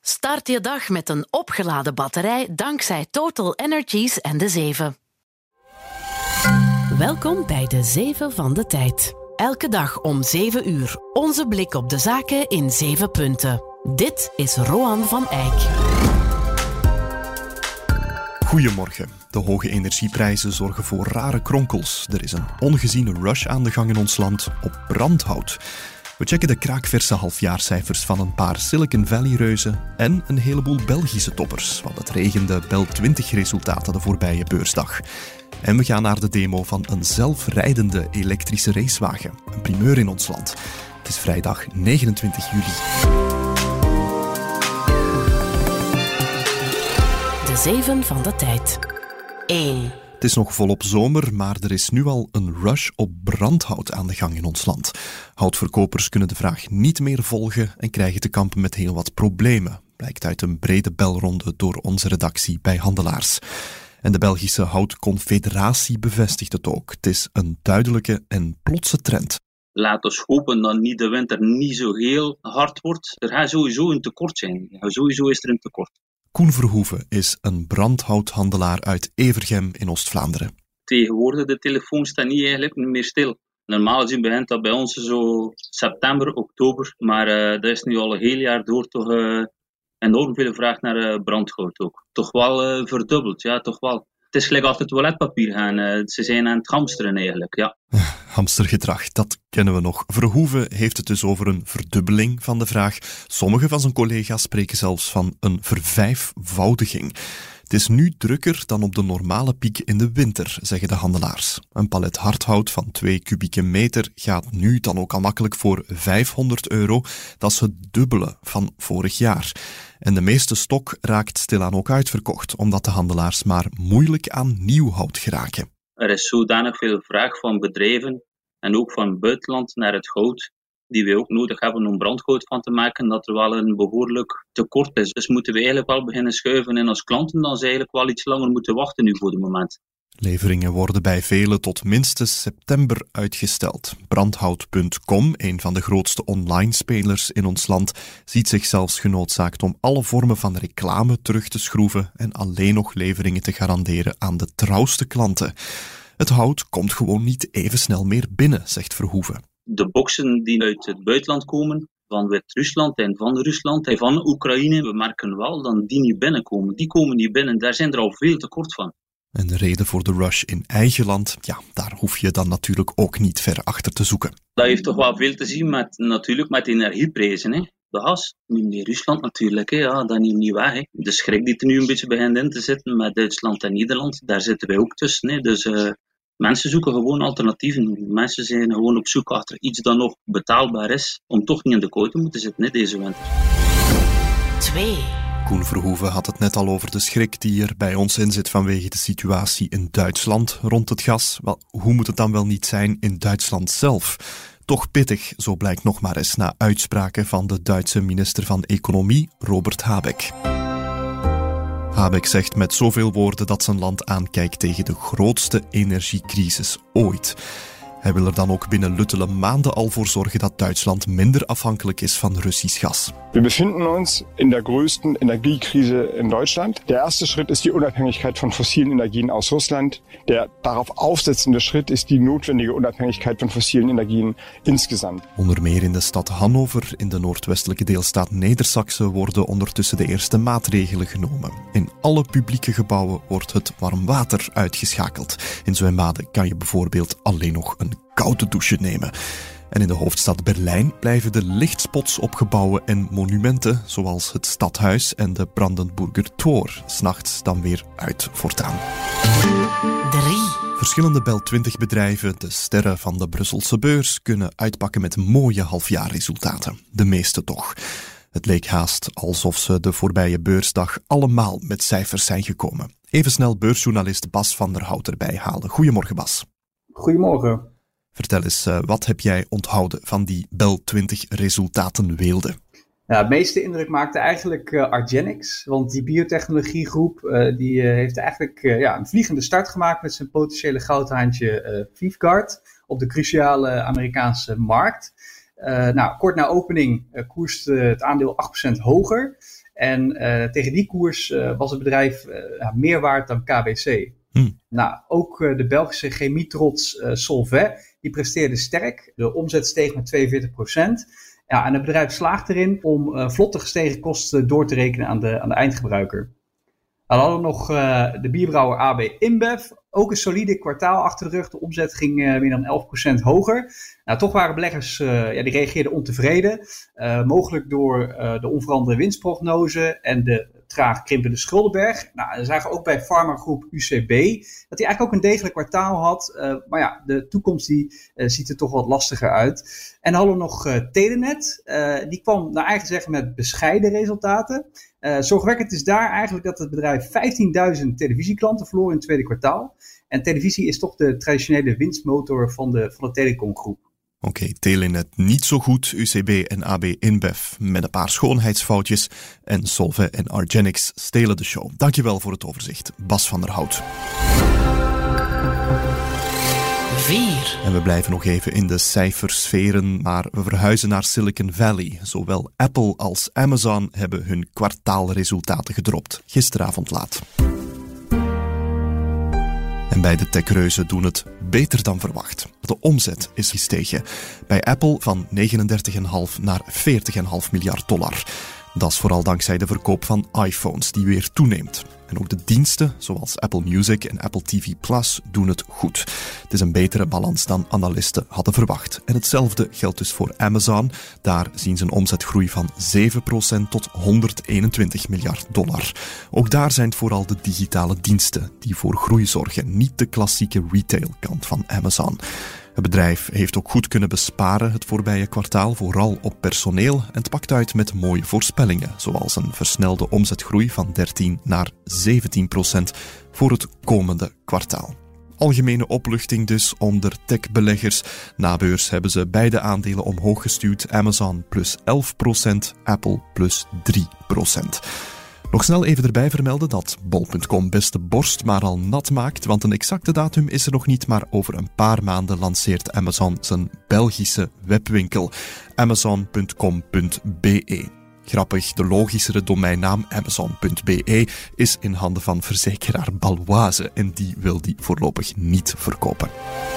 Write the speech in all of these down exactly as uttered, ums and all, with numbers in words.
Start je dag met een opgeladen batterij dankzij Total Energies en de zeven. Welkom bij de zeven van de tijd. Elke dag om zeven uur. Onze blik op de zaken in zeven punten. Dit is Roan van Eyck. Goedemorgen. De hoge energieprijzen zorgen voor rare kronkels. Er is een ongeziene rush aan de gang in ons land op brandhout. We checken de kraakverse halfjaarcijfers van een paar Silicon Valley-reuzen en een heleboel Belgische toppers, want het regende Bel twintig-resultaten de voorbije beursdag. En we gaan naar de demo van een zelfrijdende elektrische racewagen. Een primeur in ons land. Het is vrijdag negenentwintig juli. De zeven van de tijd. één. Het is nog volop zomer, maar er is nu al een rush op brandhout aan de gang in ons land. Houtverkopers kunnen de vraag niet meer volgen en krijgen te kampen met heel wat problemen, blijkt uit een brede belronde door onze redactie bij handelaars. En de Belgische Houtconfederatie bevestigt het ook. Het is een duidelijke en plotse trend. Laat ons hopen dat niet de winter niet zo heel hard wordt. Er gaat sowieso een tekort zijn. Ja, sowieso is er een tekort. Koen Verhoeven is een brandhouthandelaar uit Evergem in Oost-Vlaanderen. Tegenwoordig de telefoon staat niet eigenlijk meer stil. Normaal gezien begint dat bij ons zo september, oktober. Maar uh, dat is nu al een heel jaar door toch uh, enorm veel vraag naar uh, brandhout ook. Toch wel uh, verdubbeld, ja, toch wel. Het is gelijk altijd toiletpapier gaan. Uh, ze zijn aan het hamsteren eigenlijk, ja. Hamstergedrag, dat kennen we nog. Verhoeven heeft het dus over een verdubbeling van de vraag. Sommige van zijn collega's spreken zelfs van een vervijfvoudiging. Het is nu drukker dan op de normale piek in de winter, zeggen de handelaars. Een palet hardhout van twee kubieke meter gaat nu dan ook al makkelijk voor vijfhonderd euro. Dat is het dubbele van vorig jaar. En de meeste stok raakt stilaan ook uitverkocht, omdat de handelaars maar moeilijk aan nieuw hout geraken. Er is zodanig veel vraag van bedrijven en ook van het buitenland naar het hout, die we ook nodig hebben om brandhout van te maken, dat er wel een behoorlijk tekort is. Dus moeten we eigenlijk wel beginnen schuiven en als klanten dan ze eigenlijk wel iets langer moeten wachten nu voor het moment. Leveringen worden bij velen tot minstens september uitgesteld. Brandhout punt com, een van de grootste online-spelers in ons land, ziet zich zelfs genoodzaakt om alle vormen van reclame terug te schroeven en alleen nog leveringen te garanderen aan de trouwste klanten. Het hout komt gewoon niet even snel meer binnen, zegt Verhoeven. De boksen die uit het buitenland komen, van Wit-Rusland en van Rusland en van Oekraïne, we merken wel dat die niet binnenkomen. Die komen niet binnen, daar zijn er al veel tekort van. En de reden voor de rush in eigen land, ja, daar hoef je dan natuurlijk ook niet ver achter te zoeken. Dat heeft toch wel veel te zien met, natuurlijk met energieprijzen, hè. De gas, nu in Rusland natuurlijk, hè. Ja, dat neemt niet weg. Hè. De schrik die er nu een beetje begint in te zitten met Duitsland en Nederland, daar zitten wij ook tussen. Hè. Dus uh, mensen zoeken gewoon alternatieven. Mensen zijn gewoon op zoek achter iets dat nog betaalbaar is, om toch niet in de kou te moeten zitten, hè, deze winter. twee. Koen Verhoeven had het net al over de schrik die er bij ons in zit vanwege de situatie in Duitsland rond het gas. Wel, hoe moet het dan wel niet zijn in Duitsland zelf? Toch pittig, zo blijkt nog maar eens na uitspraken van de Duitse minister van Economie, Robert Habeck. Habeck zegt met zoveel woorden dat zijn land aankijkt tegen de grootste energiecrisis ooit. Hij wil er dan ook binnen luttele maanden al voor zorgen dat Duitsland minder afhankelijk is van Russisch gas. We befinden ons in der größten Energiekrise in Deutschland. Der erste Schritt ist die Unabhängigkeit von fossilen Energien aus Russland. Der darauf aufsetzende Schritt ist die notwendige Unabhängigkeit von fossilen Energien insgesamt. Onder meer in de stad Hannover, in de noordwestelijke deelstaat Neder-Saxe, worden ondertussen de eerste maatregelen genomen. In alle publieke gebouwen wordt het warm water uitgeschakeld. In zwembaden kan je bijvoorbeeld alleen nog een koude douche nemen. En in de hoofdstad Berlijn blijven de lichtspots op gebouwen en monumenten, zoals het Stadhuis en de Brandenburger Tor, 's nachts dan weer uit voortaan. drie. Verschillende Bel twintig bedrijven, de sterren van de Brusselse beurs, kunnen uitpakken met mooie halfjaarresultaten. De meeste toch. Het leek haast alsof ze de voorbije beursdag allemaal met cijfers zijn gekomen. Even snel beursjournalist Bas van der Hout erbij halen. Goedemorgen, Bas. Goedemorgen. Vertel eens, uh, wat heb jij onthouden van die Bel twintig resultatenweelde? Ja, het meeste indruk maakte eigenlijk uh, argenix, want die biotechnologiegroep uh, die, uh, heeft eigenlijk uh, ja, een vliegende start gemaakt met zijn potentiële goudhaantje uh, VYVGARD op de cruciale Amerikaanse markt. Uh, nou, kort na opening uh, koerst uh, het aandeel acht procent hoger. En uh, tegen die koers uh, was het bedrijf uh, ja, meer waard dan K B C. Hmm. Nou, ook uh, de Belgische chemietrots uh, Solvay, die presteerde sterk. De omzet steeg met tweeënveertig procent. Ja, en het bedrijf slaagt erin om uh, vlotte gestegen kosten door te rekenen aan de, aan de eindgebruiker. Dan hadden we nog uh, de bierbrouwer A B InBev. Ook een solide kwartaal achter de rug. De omzet ging uh, meer dan elf procent hoger. Nou, toch waren beleggers, uh, ja, die reageerden ontevreden. Uh, mogelijk door uh, de onveranderde winstprognose en de traag krimpende schuldenberg. Nou, we zagen ook bij farmagroep U C B dat hij eigenlijk ook een degelijk kwartaal had. Uh, maar ja, de toekomst die, uh, ziet er toch wat lastiger uit. En dan hadden we nog uh, Telenet. Uh, die kwam naar eigen zeggen met bescheiden resultaten. Uh, zorgwekkend is daar eigenlijk dat het bedrijf vijftienduizend televisieklanten verloor in het tweede kwartaal. En televisie is toch de traditionele winstmotor van de, van de telecomgroep. Oké, okay, Telenet niet zo goed, U C B en A B InBev met een paar schoonheidsfoutjes en Solvay en Argenix stelen de show. Dankjewel voor het overzicht, Bas van der Hout. vier. En we blijven nog even in de cijfersferen, maar we verhuizen naar Silicon Valley. Zowel Apple als Amazon hebben hun kwartaalresultaten gedropt, gisteravond laat. En beide techreuzen doen het beter dan verwacht. De omzet is gestegen. Bij Apple van negenendertig komma vijf naar veertig komma vijf miljard dollar. Dat is vooral dankzij de verkoop van iPhones, die weer toeneemt. En ook de diensten, zoals Apple Music en Apple T V Plus, doen het goed. Het is een betere balans dan analisten hadden verwacht. En hetzelfde geldt dus voor Amazon. Daar zien ze een omzetgroei van zeven procent tot honderdeenentwintig miljard dollar. Ook daar zijn het vooral de digitale diensten die voor groei zorgen, niet de klassieke retailkant van Amazon. Het bedrijf heeft ook goed kunnen besparen het voorbije kwartaal, vooral op personeel. En het pakt uit met mooie voorspellingen, zoals een versnelde omzetgroei van dertien naar zeventien procent voor het komende kwartaal. Algemene opluchting dus onder techbeleggers. Na beurs hebben ze beide aandelen omhoog gestuurd. Amazon plus elf procent, Apple plus drie procent. Nog snel even erbij vermelden dat bol punt com best de borst maar al nat maakt, want een exacte datum is er nog niet, maar over een paar maanden lanceert Amazon zijn Belgische webwinkel amazon punt com punt b e. Grappig, de logischere domeinnaam amazon punt b e is in handen van verzekeraar Baloise en die wil die voorlopig niet verkopen.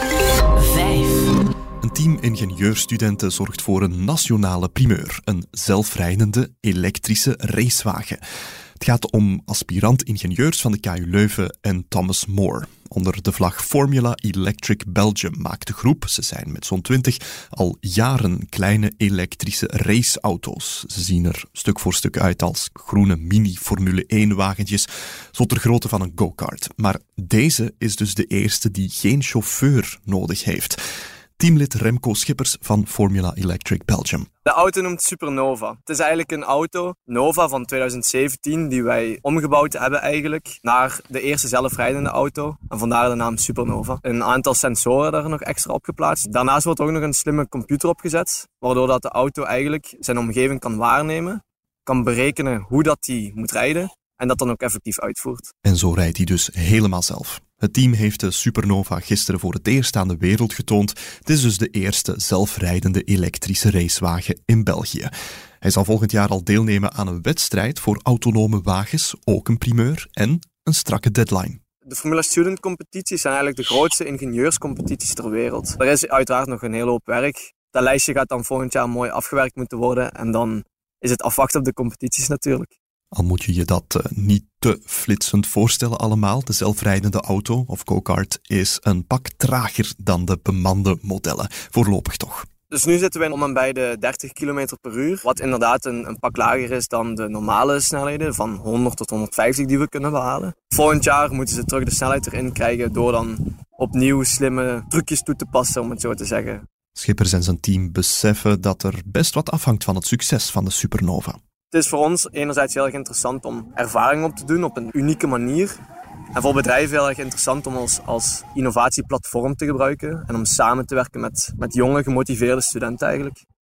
vijf. Een team ingenieurstudenten zorgt voor een nationale primeur, een zelfrijdende elektrische racewagen. Het gaat om aspirant-ingenieurs van de K U Leuven en Thomas More. Onder de vlag Formula Electric Belgium maakt de groep, ze zijn met zo'n twintig, al jaren kleine elektrische raceauto's. Ze zien er stuk voor stuk uit als groene mini-Formule één wagentjes, zo ter grootte van een go-kart. Maar deze is dus de eerste die geen chauffeur nodig heeft. Teamlid Remco Schippers van Formula Electric Belgium. De auto noemt Supernova. Het is eigenlijk een auto, Nova van twintig zeventien, die wij omgebouwd hebben eigenlijk naar de eerste zelfrijdende auto. En vandaar de naam Supernova. Een aantal sensoren daar nog extra op geplaatst. Daarnaast wordt er ook nog een slimme computer opgezet, waardoor dat de auto eigenlijk zijn omgeving kan waarnemen, kan berekenen hoe dat die moet rijden en dat dan ook effectief uitvoert. En zo rijdt hij dus helemaal zelf. Het team heeft de Supernova gisteren voor het eerst aan de wereld getoond. Het is dus de eerste zelfrijdende elektrische racewagen in België. Hij zal volgend jaar al deelnemen aan een wedstrijd voor autonome wagens, ook een primeur en een strakke deadline. De Formula Student competities zijn eigenlijk de grootste ingenieurscompetities ter wereld. Er is uiteraard nog een hele hoop werk. Dat lijstje gaat dan volgend jaar mooi afgewerkt moeten worden en dan is het afwachten op de competities natuurlijk. Al moet je je dat uh, niet te flitsend voorstellen allemaal. De zelfrijdende auto of go-kart is een pak trager dan de bemande modellen. Voorlopig toch. Dus nu zitten wij om en bij de dertig kilometer per uur. Wat inderdaad een, een pak lager is dan de normale snelheden van honderd tot honderdvijftig die we kunnen behalen. Volgend jaar moeten ze terug de snelheid erin krijgen door dan opnieuw slimme trucjes toe te passen, om het zo te zeggen. Schippers en zijn team beseffen dat er best wat afhangt van het succes van de Supernova. Het is voor ons enerzijds heel erg interessant om ervaring op te doen op een unieke manier. En voor bedrijven heel erg interessant om ons als innovatieplatform te gebruiken. En om samen te werken met, met jonge, gemotiveerde studenten eigenlijk.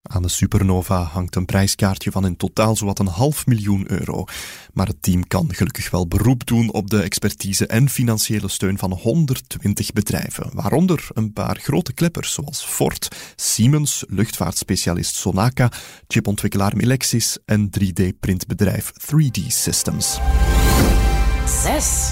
Aan de supernova hangt een prijskaartje van in totaal zowat een half miljoen euro. Maar het team kan gelukkig wel beroep doen op de expertise en financiële steun van honderdtwintig bedrijven. Waaronder een paar grote kleppers zoals Ford, Siemens, luchtvaartspecialist Sonaca, chipontwikkelaar Melexis en drie D-printbedrijf three D Systems. zes.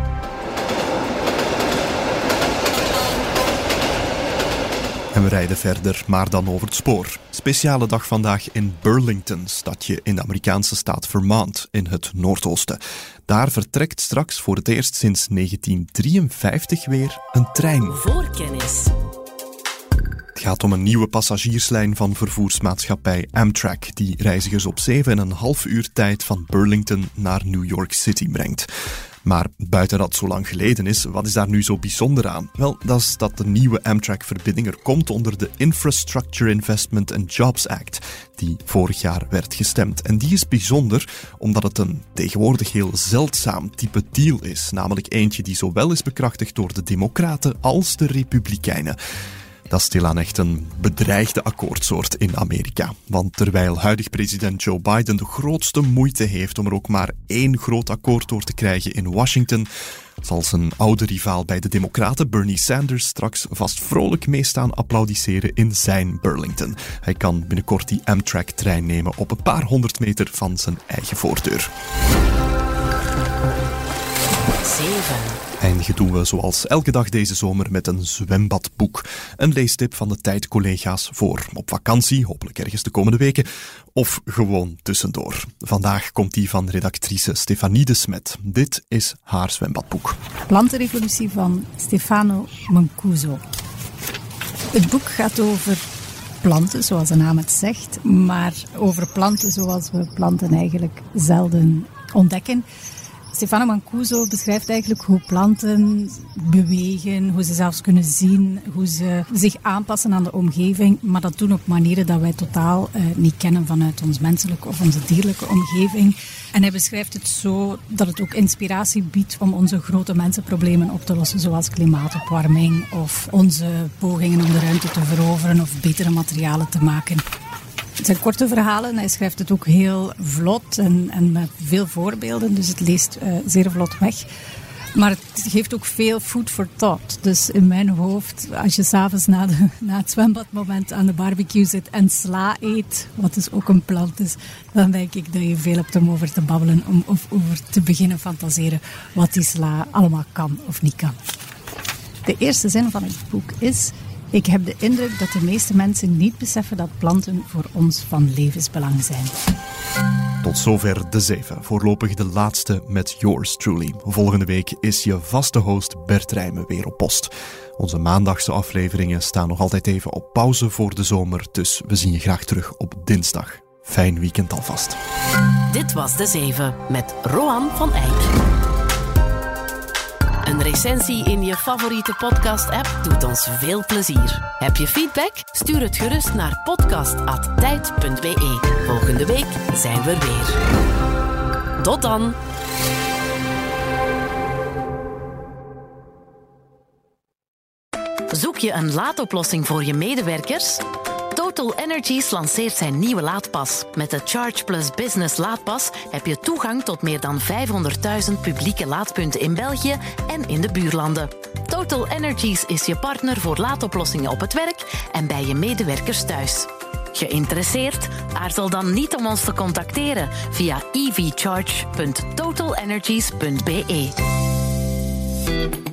En we rijden verder, maar dan over het spoor. Speciale dag vandaag in Burlington, stadje in de Amerikaanse staat Vermont, in het noordoosten. Daar vertrekt straks voor het eerst sinds negentien drieënvijftig weer een trein. Voorkennis. Het gaat om een nieuwe passagierslijn van vervoersmaatschappij Amtrak, die reizigers op zeven en een half uur tijd van Burlington naar New York City brengt. Maar buiten dat zo lang geleden is, wat is daar nu zo bijzonder aan? Wel, dat is dat de nieuwe Amtrak-verbinding er komt onder de Infrastructure Investment and Jobs Act, die vorig jaar werd gestemd. En die is bijzonder omdat het een tegenwoordig heel zeldzaam type deal is, namelijk eentje die zowel is bekrachtigd door de Democraten als de Republikeinen. Dat is stilaan echt een bedreigde akkoordsoort in Amerika. Want terwijl huidig president Joe Biden de grootste moeite heeft om er ook maar één groot akkoord door te krijgen in Washington, zal zijn oude rivaal bij de Democraten, Bernie Sanders, straks vast vrolijk meestaan applaudisseren in zijn Burlington. Hij kan binnenkort die Amtrak-trein nemen op een paar honderd meter van zijn eigen voordeur. zeven. Eindigen doen we zoals elke dag deze zomer met een zwembadboek. Een leestip van de Tijd-collega's voor op vakantie, hopelijk ergens de komende weken, of gewoon tussendoor. Vandaag komt die van redactrice Stefanie de Smet. Dit is haar zwembadboek. Plantenrevolutie van Stefano Mancuso. Het boek gaat over planten, zoals de naam het zegt, maar over planten zoals we planten eigenlijk zelden ontdekken. Stefano Mancuso beschrijft eigenlijk hoe planten bewegen, hoe ze zelfs kunnen zien, hoe ze zich aanpassen aan de omgeving, maar dat doen op manieren dat wij totaal uh, niet kennen vanuit ons menselijke of onze dierlijke omgeving. En hij beschrijft het zo dat het ook inspiratie biedt om onze grote mensenproblemen op te lossen, zoals klimaatopwarming of onze pogingen om de ruimte te veroveren of betere materialen te maken. Het zijn korte verhalen, hij schrijft het ook heel vlot en, en met veel voorbeelden, dus het leest uh, zeer vlot weg. Maar het geeft ook veel food for thought. Dus in mijn hoofd, als je s'avonds na, na het zwembadmoment aan de barbecue zit en sla eet, wat dus ook een plant is, dan denk ik dat je veel hebt om over te babbelen, om of over te beginnen fantaseren wat die sla allemaal kan of niet kan. De eerste zin van het boek is: ik heb de indruk dat de meeste mensen niet beseffen dat planten voor ons van levensbelang zijn. Tot zover de zeven. Voorlopig de laatste met yours truly. Volgende week is je vaste host Bert Rijmen weer op post. Onze maandagse afleveringen staan nog altijd even op pauze voor de zomer, dus we zien je graag terug op dinsdag. Fijn weekend alvast. Dit was de zeven met Roan van Eyck. Een recensie in je favoriete podcast-app doet ons veel plezier. Heb je feedback? Stuur het gerust naar podcast apenstaartje tijd punt b e. Volgende week zijn we er weer. Tot dan! Zoek je een laadoplossing voor je medewerkers? Total Energies lanceert zijn nieuwe laadpas. Met de Charge Plus Business laadpas heb je toegang tot meer dan vijfhonderdduizend publieke laadpunten in België en in de buurlanden. Total Energies is je partner voor laadoplossingen op het werk en bij je medewerkers thuis. Geïnteresseerd? Aarzel dan niet om ons te contacteren via e v charge punt total energies punt b e.